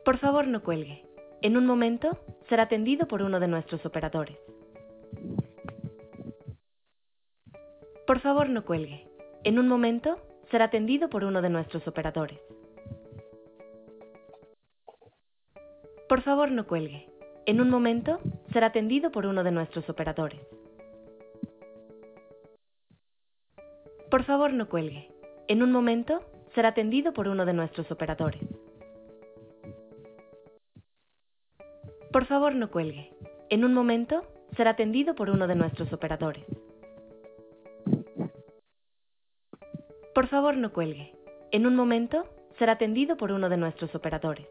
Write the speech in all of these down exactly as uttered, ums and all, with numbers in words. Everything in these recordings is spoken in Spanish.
Por favor, no cuelgue. En un momento, será atendido por uno de nuestros operadores. Por favor, no cuelgue. En un momento, será atendido por uno de nuestros operadores. Por favor, no cuelgue. En un momento, será atendido por uno de nuestros operadores. Por favor, no cuelgue. En un momento, será atendido por uno de nuestros operadores. Por favor, no cuelgue. En un momento, será atendido por uno de nuestros operadores. Por favor, no cuelgue. En un momento, será atendido por uno de nuestros operadores.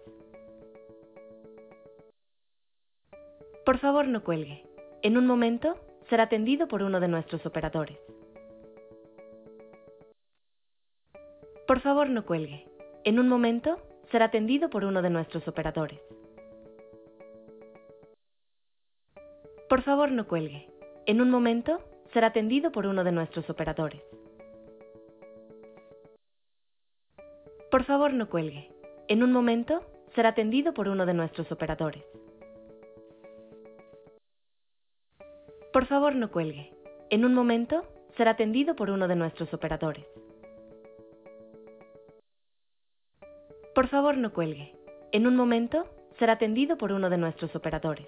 Por favor, no cuelgue. En un momento, será atendido por uno de nuestros operadores. Por favor, no cuelgue. En un momento, será atendido por uno de nuestros operadores. Por favor, no cuelgue. En un momento, será atendido por uno de nuestros operadores. Por favor, no cuelgue. En un momento, será atendido por uno de nuestros operadores. Por favor, no cuelgue. En un momento, será atendido por uno de nuestros operadores. Por favor, no cuelgue. En un momento, será atendido por uno de nuestros operadores.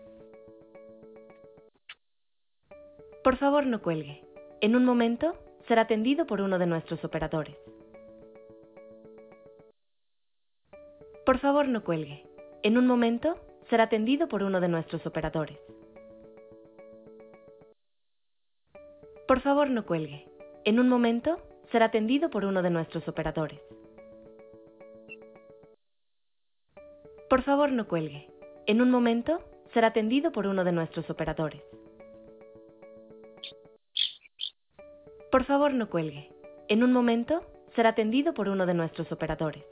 Por favor, no cuelgue. En un momento, será atendido por uno de nuestros operadores. Por favor, no cuelgue. En un momento, será atendido por uno de nuestros operadores. Por favor, no cuelgue. En un momento, será atendido por uno de nuestros operadores. Por favor, no cuelgue. En un momento, será atendido por uno de nuestros operadores. Por favor, no cuelgue. En un momento, será atendido por uno de nuestros operadores.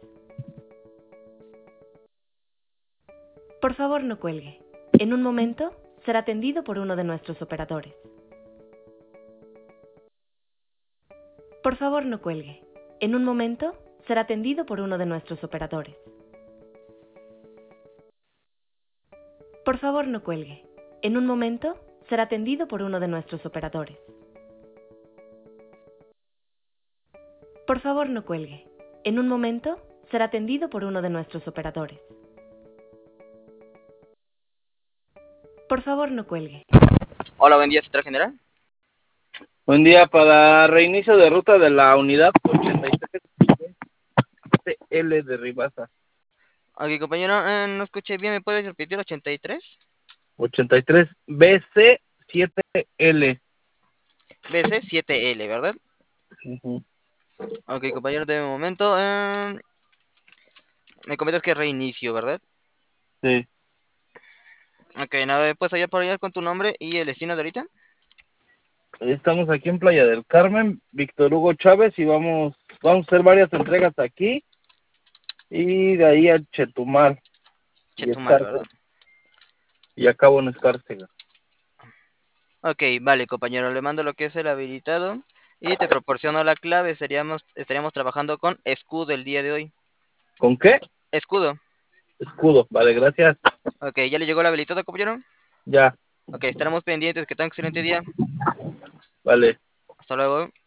Por favor, no cuelgue. En un momento, será atendido por uno de nuestros operadores. Por favor, no cuelgue. En un momento, será atendido por uno de nuestros operadores. Por favor, no cuelgue. En un momento, será atendido por uno de nuestros operadores. Por favor, no cuelgue. En un momento, será atendido por uno de nuestros operadores. Por favor, no cuelgue. Hola, buen día, Central General. Buen día, para reinicio de ruta de la unidad ochenta y tres T L de Ribasa. Ok, compañero, eh, no escuché bien, ¿me puedes repetir? ¿ochenta y tres? ochenta y tres B C siete L. B C siete L, ¿verdad? Uh-huh. Ok, compañero, de momento. Eh, me comentas que reinicio, ¿verdad? Sí. Ok, nada, ¿puedes allá por allá con tu nombre y el destino de ahorita? Estamos aquí en Playa del Carmen, Víctor Hugo Chávez, y vamos, vamos a hacer varias entregas aquí y de ahí a Chetumal. Chetumal, ¿verdad? Y a Cabo Escárcega. Ok, vale, compañero, le mando lo que es el habilitado y te proporciono la clave. Seríamos, estaríamos trabajando con escudo el día de hoy. ¿Con qué? Escudo. Escudo, vale, gracias. Ok, ¿ya le llegó el habilitado, compañero? Ya. Ok, estaremos pendientes. Que tenga un excelente día. Vale. Hasta luego.